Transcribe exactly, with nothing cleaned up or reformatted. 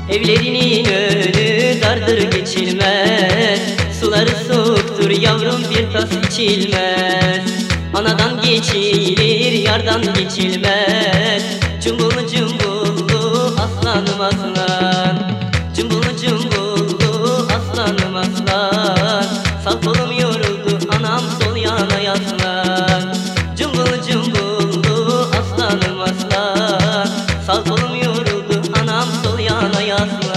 Evlerinin önü dardır geçilmez, suları soğuktur yavrum bir tas içilmez. Anadan geçilir yardan geçilmez, cumbullu cumbullu aslanım aslan. Cumbullu cumbullu aslanım aslan, sağ kolum yoruldu anam sol yana yaslan. Cumbullu cumbullu aslanım aslan, sağ kolum yoruldu anam sol yana yaslan.